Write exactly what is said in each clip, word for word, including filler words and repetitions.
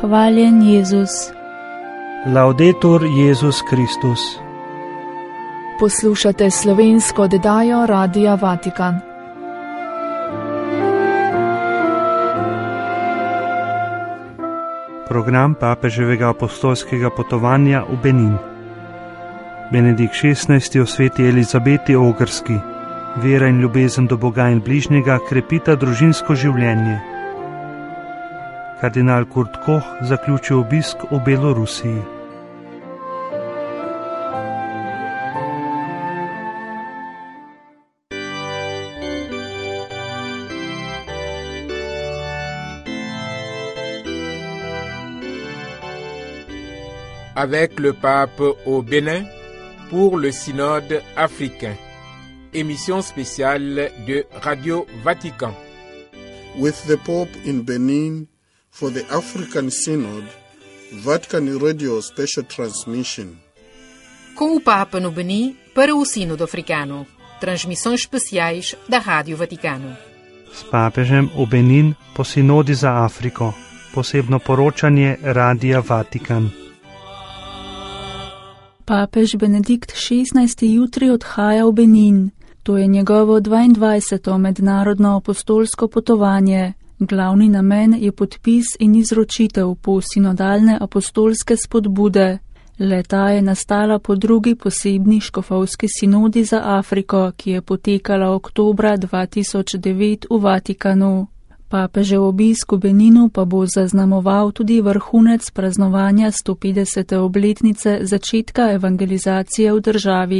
Hvaljen Jezus. Laudetur Jezus Kristus. Poslušate slovensko oddajo Radia Vatikan. Program papeževega apostolskega potovanja v Benin. Benedikt šestnajsti o sveti Elizabeti Ogrski. Vera in ljubezen do Boga in bližnjega krepita družinsko življenje. Kardinal Kurt Koch zaključi obisk v Belorusiji. Avec le pape au Bénin pour le synode africain. Émission spéciale de Radio Vatican. With the Pope in Benin for the African Synod, Vatican Radio Special Transmission. Com o Papa no Benin para o Sínodo Africano. Transmissões especiais da Rádio Vaticano. S papežem v Benin po sinodi za Afriko. Posebno poročanje Radia Vatikan. Papež Benedikt šestnajsti jutri odhaja v Benin. To je njegovo dvaindvajseto mednarodno apostolsko potovanje. Glavni namen je podpis in izročitev posinodalne apostolske spodbude. Le-ta je nastala po drugi posebni škofovski sinodi za Afriko, ki je potekala oktobra dva tisoč devet v Vatikanu. Papežev obisk v Beninu pa bo zaznamoval tudi vrhunec praznovanja sto petdesete obletnice začetka evangelizacije v državi.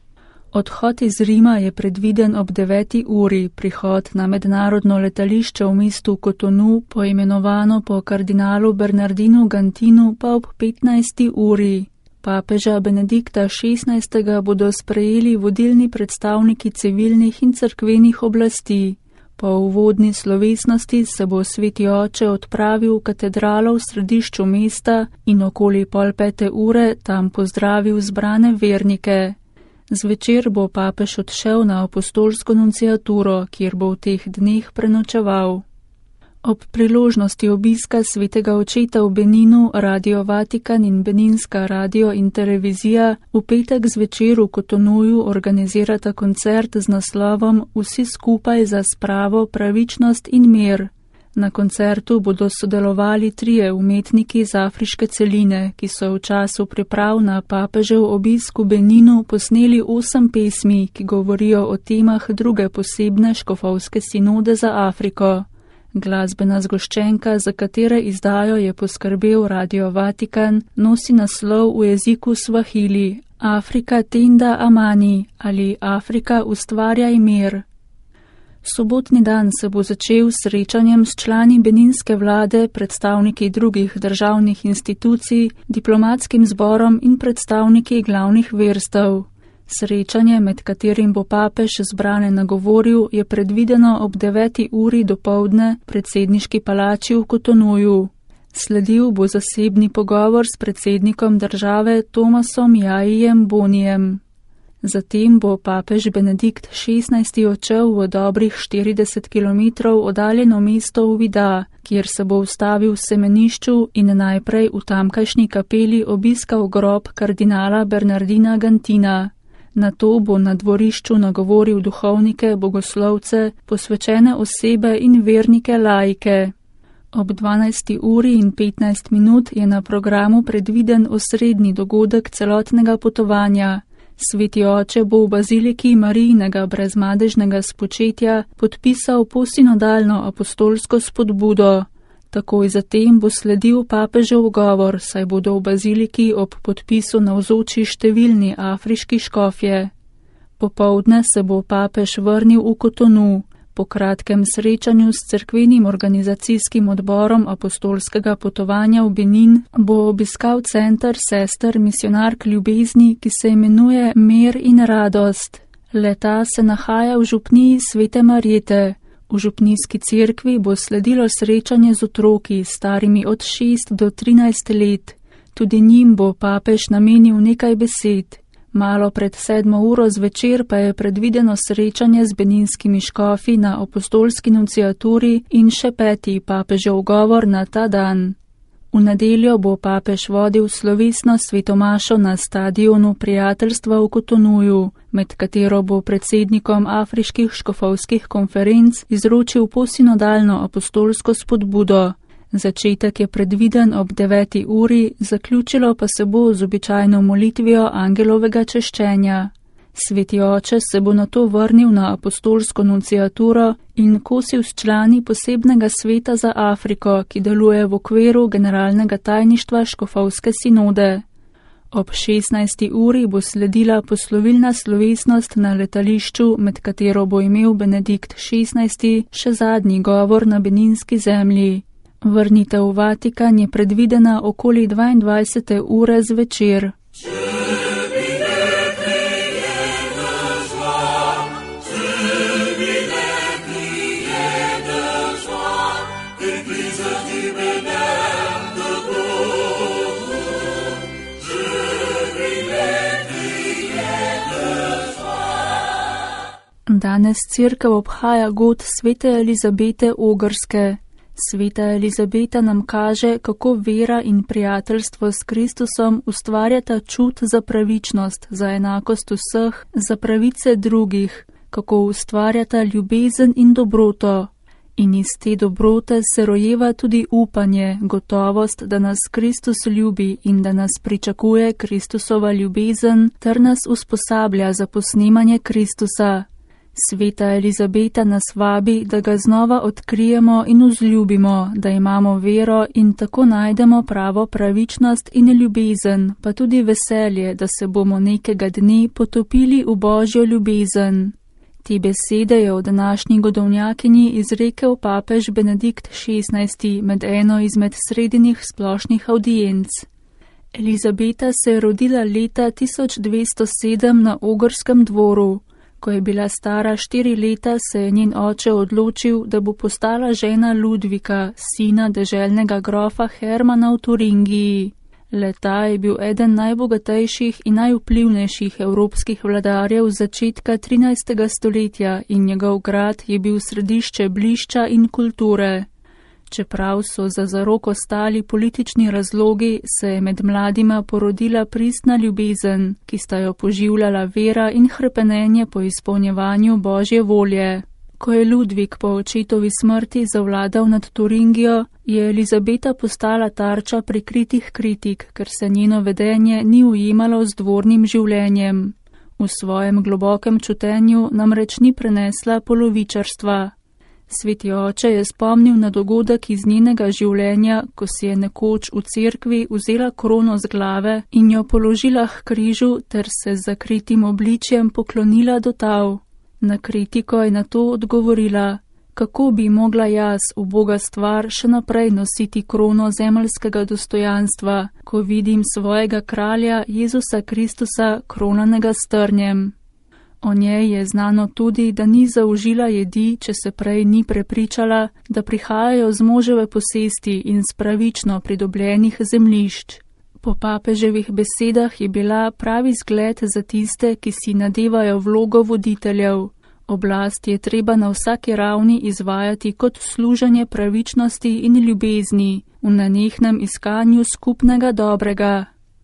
Odhod iz Rima je predviden ob deveti uri, prihod na mednarodno letališče v mestu Kotonu, poimenovano po kardinalu Bernardinu Gantinu, pa ob petnajsti uri. Papeža Benedikta šestnajstega bodo sprejeli vodilni predstavniki civilnih in cerkvenih oblasti. Po uvodni slovesnosti se bo sveti oče odpravil v katedralo v središču mesta in okoli pol pete ure tam pozdravil zbrane vernike. Zvečer bo papež odšel na apostolsko nunciaturo, kjer bo v teh dneh prenočeval. Ob priložnosti obiska svetega očeta v Beninu Radio Vatikan in Beninska radio in televizija v petek zvečer v Kotonuju organizirata koncert z naslovom Vsi skupaj za spravo, pravičnost in mir. Na koncertu bodo sodelovali trije umetniki z afriške celine, ki so v času priprav na papežev obisk v Beninu posneli osem pesmi, ki govorijo o temah druge posebne škofovske sinode za Afriko. Glasbena zgoščenka, za katere izdajo je poskrbel Radio Vatikan, nosi naslov v jeziku svahili Afrika tenda amani ali Afrika ustvarjaj mir. Sobotni dan se bo začel s srečanjem s člani beninske vlade, predstavniki drugih državnih institucij, diplomatskim zborom in predstavniki glavnih verstev. Srečanje, med katerim bo papež zbrane nagovoril, je predvideno ob deveti uri dopoldne predsedniški palači v Kotonuju. Sledil bo zasebni pogovor s predsednikom države Tomasom Jajijem Bonijem. Zatem bo papež Benedikt šestnajsti odšel v dobrih štirideset kilometrov oddaljeno mesto Uvida, kjer se bo ustavil v semenišču in najprej v tamkajšnji kapeli obiskal grob kardinala Bernardina Gantina. Nato bo na dvorišču nagovoril duhovnike, bogoslovce, posvečene osebe in vernike laike. Ob dvanajsti uri in petnajst minut je na programu predviden osrednji dogodek celotnega potovanja. Sveti oče bo v baziliki Marijinega brezmadežnega spočetja podpisal posinodalno apostolsko spodbudo. Takoj zatem bo sledil papežev govor, saj bodo v baziliki ob podpisu navzoči številni afriški škofje. Popoldne se bo papež vrnil v Kotonu. Po kratkem srečanju s cerkvenim organizacijskim odborom apostolskega potovanja v Benin bo obiskal center sester misionark ljubezni, ki se imenuje Mir in radost. Le-ta se nahaja v župniji Svete Marjete. V župnijski cerkvi bo sledilo srečanje z otroki, starimi od šest do trinajst let. Tudi njim bo papež namenil nekaj besed. Malo pred sedmo uro zvečer pa je predvideno srečanje z beninskimi škofi na apostolski nunciaturi in še peti papežev govor na ta dan. V nedeljo bo papež vodil slovesno svetomašo na stadionu prijateljstva v Kotonuju, med katero bo predsednikom afriških škofovskih konferenc izročil posinodalno apostolsko spodbudo. Začetek je predviden ob deveti uri, zaključilo pa se bo z običajno molitvijo angelovega češčenja. Sveti oče se bo nato vrnil na apostolsko nunciaturo in kosil s člani posebnega sveta za Afriko, ki deluje v okviru generalnega tajništva škofovske sinode. Ob šestnajsti uri bo sledila poslovilna slovesnost na letališču, med katero bo imel Benedikt šestnajsti še zadnji govor na beninski zemlji. Vrnitev v Vatikan je predvidena okoli dvaindvajsete ure zvečer. Danes cerkev obhaja god svete Elizabete Ogrske. Sveta Elizabeta nam kaže, kako vera in prijateljstvo s Kristusom ustvarjata čut za pravičnost, za enakost vseh, za pravice drugih, kako ustvarjata ljubezen in dobroto. In iz te dobrote se rojeva tudi upanje, gotovost, da nas Kristus ljubi in da nas pričakuje Kristusova ljubezen, ter nas usposablja za posnemanje Kristusa. Sveta Elizabeta nas vabi, da ga znova odkrijemo in vzljubimo, da imamo vero in tako najdemo pravo pravičnost in ljubezen, pa tudi veselje, da se bomo nekega dne potopili v Božjo ljubezen. Te besede je v današnji godovnjakinji izrekel papež Benedikt šestnajsti med eno izmed sredinih splošnih audienc. Elizabeta se je rodila leta tisoč dvesto sedem na Ogrskem dvoru. Ko je bila stara štiri leta, se je njen oče odločil, da bo postala žena Ludvika, sina deželnega grofa Hermana v Turingiji. Le-ta je bil eden najbogatejših in najvplivnejših evropskih vladarjev začetka trinajstega stoletja in njegov grad je bil središče blišča in kulture. Čeprav so za zaroko stali politični razlogi, se je med mladima porodila pristna ljubezen, ki sta jo poživljala vera in hrepenenje po izpolnjevanju Božje volje. Ko je Ludvik po očetovi smrti zavladal nad Turingijo, je Elizabeta postala tarča prikritih kritik, ker se njeno vedenje ni ujemalo z dvornim življenjem. V svojem globokem čutenju namreč ni prenesla polovičarstva. Sveti oče je spomnil na dogodek iz njenega življenja, ko si je nekoč v cerkvi vzela krono z glave in jo položila k križu ter se z zakritim obličjem poklonila do tal. Na kritiko je na to odgovorila: kako bi mogla jaz, uboga stvar, še naprej nositi krono zemeljskega dostojanstva, ko vidim svojega kralja Jezusa Kristusa kronanega s trnjem. O njej je znano tudi, da ni zaužila jedi, če se prej ni prepričala, da prihajajo z moževe posesti in z pravično pridobljenih zemljišč. Po papeževih besedah je bila pravi zgled za tiste, ki si nadevajo vlogo voditeljev. Oblast je treba na vsaki ravni izvajati kot služenje pravičnosti in ljubezni, v nenehnem iskanju skupnega dobrega.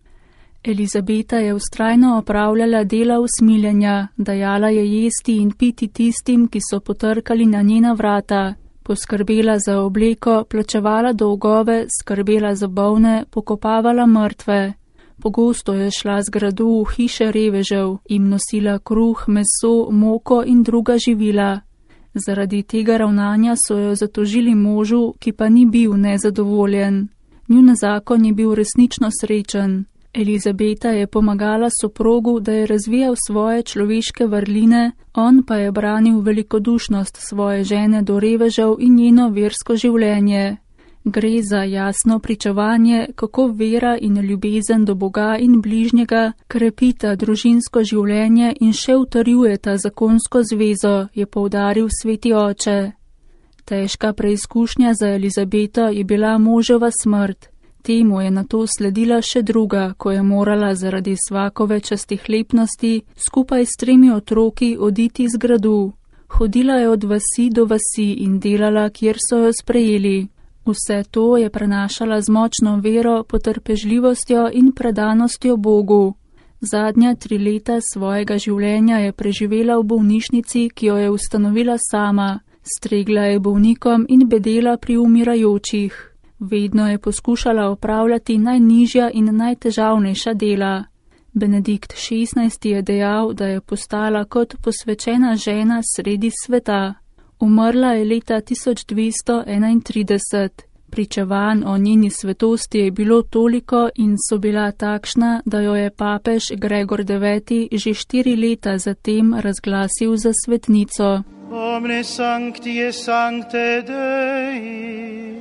Elizabeta je vztrajno opravljala dela usmiljenja, dajala je jesti in piti tistim, ki so potrkali na njena vrata, poskrbela za obleko, plačevala dolgove, skrbela za bolne, pokopavala mrtve. Pogosto je šla z gradu v hiše revežev, jim nosila kruh, meso, moko in druga živila. Zaradi tega ravnanja so jo zatožili možu, ki pa ni bil nezadovoljen. Njun zakon je bil resnično srečen. Elizabeta je pomagala soprogu, da je razvijal svoje človeške vrline, on pa je branil velikodušnost svoje žene do revežev in njeno versko življenje. Gre za jasno pričevanje, kako vera in ljubezen do Boga in bližnjega krepita družinsko življenje in še utrjujeta zakonsko zvezo, je poudaril sveti oče. Težka preizkušnja za Elizabeto je bila moževa smrt. Temu je nato sledila še druga, ko je morala zaradi svakove častihlepnosti skupaj s tremi otroki oditi z gradu. Hodila je od vasi do vasi in delala, kjer so jo sprejeli. Vse to je prenašala z močno vero, potrpežljivostjo in predanostjo Bogu. Zadnja tri leta svojega življenja je preživela v bolnišnici, ki jo je ustanovila sama. Stregla je bolnikom in bedela pri umirajočih. Vedno je poskušala opravljati najnižja in najtežavnejša dela. Benedikt šestnajsti je dejal, da je postala kot posvečena žena sredi sveta. Umrla je leta tisoč dvesto enaintrideset. Pričevanj o njeni svetosti je bilo toliko in so bila takšna, da jo je papež Gregor deveti že štiri leta zatem razglasil za svetnico. Omne sancti et sancte Dei.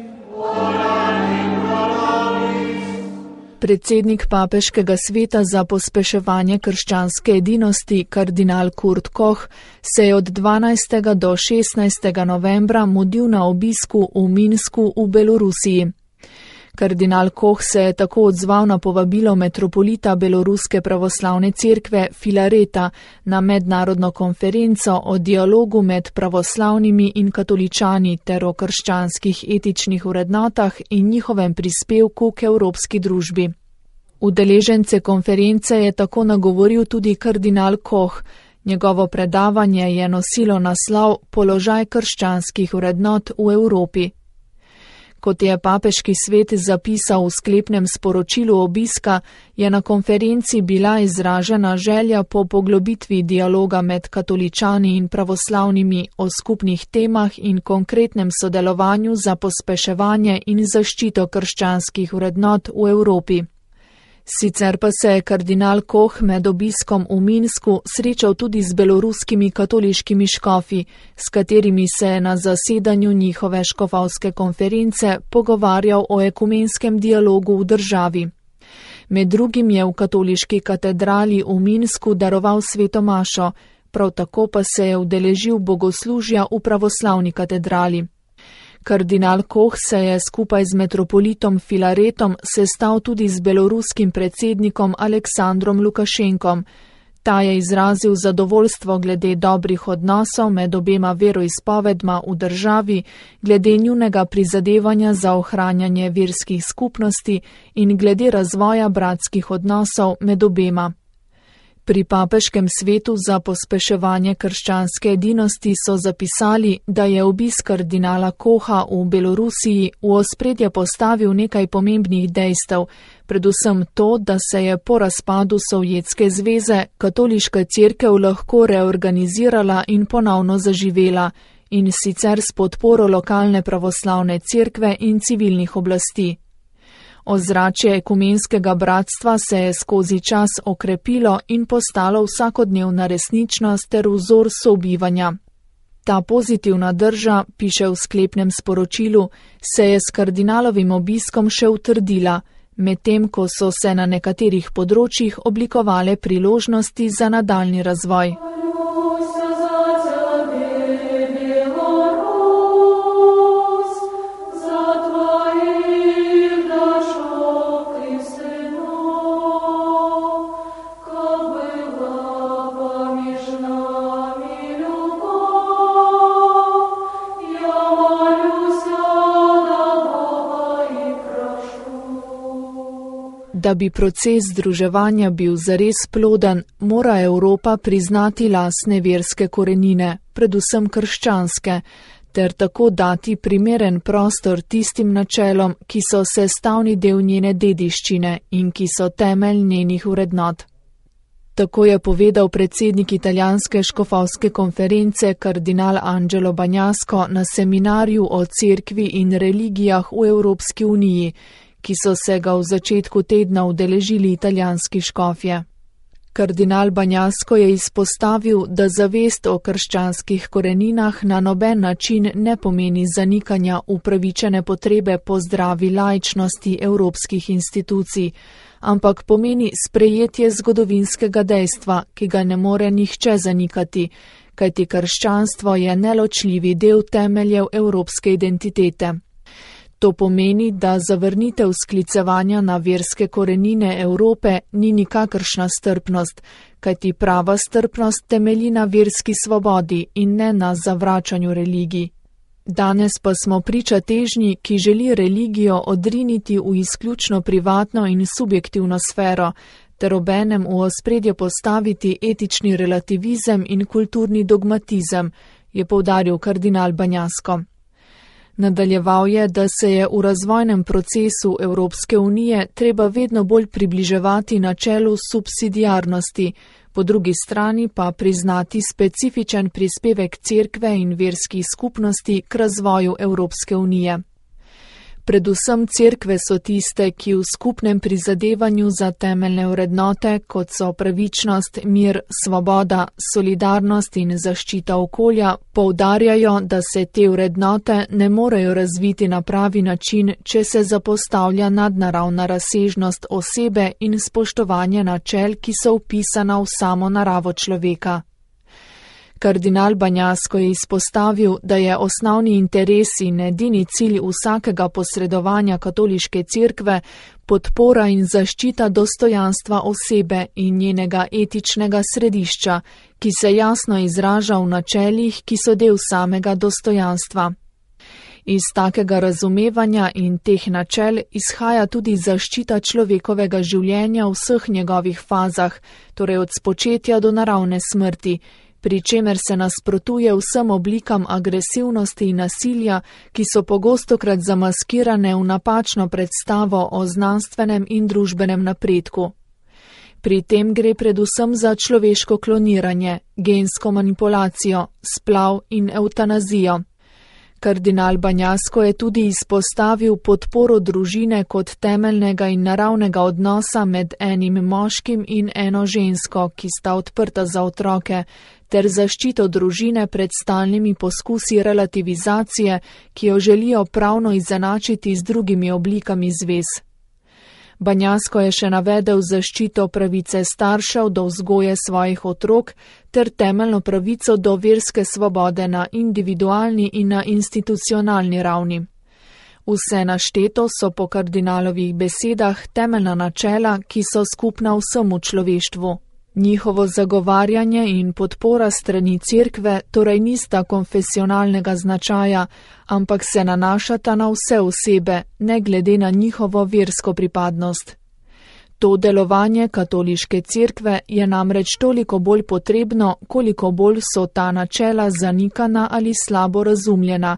Predsednik papeškega sveta za pospeševanje krščanske edinosti, kardinal Kurt Koch, se je od dvanajstega do šestnajstega novembra mudil na obisku v Minsku v Belorusiji. Kardinal Koch se je tako odzval na povabilo metropolita Beloruske pravoslavne cerkve Filareta na mednarodno konferenco o dialogu med pravoslavnimi in katoličani ter o krščanskih etičnih vrednotah in njihovem prispevku k evropski družbi. Udeležence konference je tako nagovoril tudi kardinal Koch. Njegovo predavanje je nosilo naslov Položaj krščanskih vrednot v Evropi. Kot je papeški svet zapisal v sklepnem sporočilu obiska, je na konferenci bila izražena želja po poglobitvi dialoga med katoličani in pravoslavnimi o skupnih temah in konkretnem sodelovanju za pospeševanje in zaščito krščanskih vrednot v Evropi. Sicer pa se je kardinal Koch med obiskom v Minsku srečal tudi z beloruskimi katoliškimi škofi, s katerimi se je na zasedanju njihove škofovske konference pogovarjal o ekumenskem dialogu v državi. Med drugim je v katoliški katedrali v Minsku daroval sveto mašo, prav tako pa se je udeležil bogoslužja v pravoslavni katedrali. Kardinal Koch se je skupaj z metropolitom Filaretom sestal tudi z beloruskim predsednikom Aleksandrom Lukašenkom. Ta je izrazil zadovoljstvo glede dobrih odnosov med obema veroizpovedma v državi, glede njunega prizadevanja za ohranjanje verskih skupnosti in glede razvoja bratskih odnosov med obema. Pri papeškem svetu za pospeševanje krščanske edinosti so zapisali, da je obisk kardinala Kocha v Belorusiji v ospredje postavil nekaj pomembnih dejstev, predvsem to, da se je po razpadu Sovjetske zveze katoliška cerkev lahko reorganizirala in ponovno zaživela, in sicer s podporo lokalne pravoslavne cerkve in civilnih oblasti. Ozračje ekumenskega bratstva se je skozi čas okrepilo in postalo vsakodnevna resničnost ter vzor sobivanja. Ta pozitivna drža, piše v sklepnem sporočilu, se je s kardinalovim obiskom še utrdila, medtem ko so se na nekaterih področjih oblikovale priložnosti za nadaljni razvoj. Da bi proces združevanja bil zares ploden, mora Evropa priznati lastne verske korenine, predvsem krščanske, ter tako dati primeren prostor tistim načelom, ki so sestavni del njene dediščine in ki so temelj njenih vrednot. Tako je povedal predsednik italijanske škofovske konference kardinal Angelo Bagnasco na seminarju o cerkvi in religijah v Evropski uniji, ki so se ga v začetku tedna udeležili italijanski škofje. Kardinal Bagnasco je izpostavil, da zavest o krščanskih koreninah na noben način ne pomeni zanikanja upravičene potrebe po zdravi laičnosti evropskih institucij, ampak pomeni sprejetje zgodovinskega dejstva, ki ga ne more nihče zanikati, kajti krščanstvo je neločljivi del temeljev evropske identitete. To pomeni, da zavrnitev sklicevanja na verske korenine Evrope ni nikakršna strpnost, kajti prava strpnost temelji na verski svobodi in ne na zavračanju religij. Danes pa smo priča težnji, ki želi religijo odriniti v izključno privatno in subjektivno sfero, ter obenem v ospredje postaviti etični relativizem in kulturni dogmatizem, je poudaril kardinal Banjasko. Nadaljeval je, da se je v razvojnem procesu Evropske unije treba vedno bolj približevati načelu subsidiarnosti, po drugi strani pa priznati specifičen prispevek cerkve in verskih skupnosti k razvoju Evropske unije. Predvsem cerkve so tiste, ki v skupnem prizadevanju za temeljne vrednote, kot so pravičnost, mir, svoboda, solidarnost in zaščita okolja, poudarjajo, da se te vrednote ne morejo razviti na pravi način, če se zapostavlja nadnaravna razsežnost osebe in spoštovanje načel, ki so vpisana v samo naravo človeka. Kardinal Banjasko je izpostavil, da je osnovni interes in edini cilj vsakega posredovanja katoliške cerkve podpora in zaščita dostojanstva osebe in njenega etičnega središča, ki se jasno izraža v načelih, ki so del samega dostojanstva. Iz takega razumevanja in teh načel izhaja tudi zaščita človekovega življenja v vseh njegovih fazah, torej od spočetja do naravne smrti, pri čemer se nasprotuje vsem oblikam agresivnosti in nasilja, ki so pogostokrat zamaskirane v napačno predstavo o znanstvenem in družbenem napredku. Pri tem gre predvsem za človeško kloniranje, gensko manipulacijo, splav in evtanazijo. Kardinal Banjasko je tudi izpostavil podporo družine kot temeljnega in naravnega odnosa med enim moškim in eno žensko, ki sta odprta za otroke, ter zaščito družine pred stalnimi poskusi relativizacije, ki jo želijo pravno izenačiti z drugimi oblikami zvez. Banjasko je še navedel zaščito pravice staršev do vzgoje svojih otrok ter temeljno pravico do verske svobode na individualni in na institucionalni ravni. Vse našteto so po kardinalovih besedah temeljna načela, ki so skupna vsemu človeštvu. Njihovo zagovarjanje in podpora strani cerkve torej nista konfesionalnega značaja, ampak se nanašata na vse osebe, ne glede na njihovo versko pripadnost. To delovanje katoliške cerkve je namreč toliko bolj potrebno, koliko bolj so ta načela zanikana ali slabo razumljena.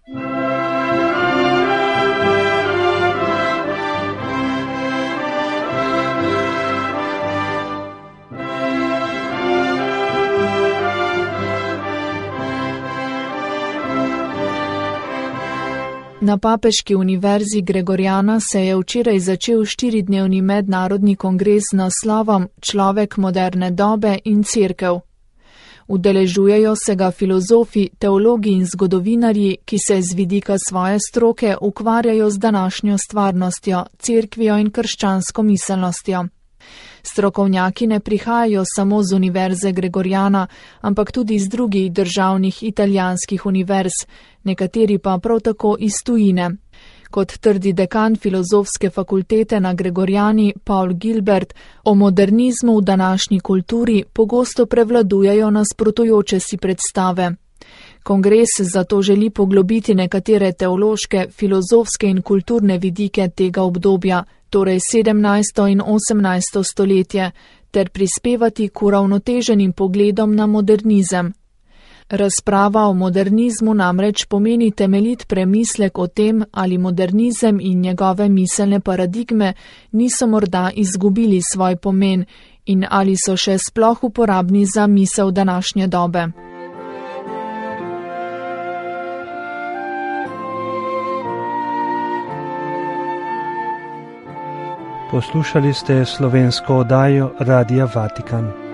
Na Papeški univerzi Gregoriana se je včeraj začel štiridnevni mednarodni kongres z naslovom Človek moderne dobe in cerkev. Udeležujejo se ga filozofi, teologi in zgodovinarji, ki se z vidika svoje stroke ukvarjajo z današnjo stvarnostjo, cerkvijo in krščansko miselnostjo. Strokovnjaki ne prihajajo samo z univerze Gregoriana, ampak tudi iz drugih državnih italijanskih univerz, nekateri pa prav tako iz tujine. Kot trdi dekan filozofske fakultete na Gregoriani Paul Gilbert, o modernizmu v današnji kulturi pogosto prevladujejo nasprotujoče si predstave. Kongres zato želi poglobiti nekatere teološke, filozofske in kulturne vidike tega obdobja, torej sedemnajsto in osemnajsto stoletje, ter prispevati k uravnoteženim pogledom na modernizem. Razprava o modernizmu namreč pomeni temeljit premislek o tem, ali modernizem in njegove miselne paradigme niso morda izgubili svoj pomen in ali so še sploh uporabni za misel današnje dobe. Poslušali ste slovensko oddajo Radia Vatikan.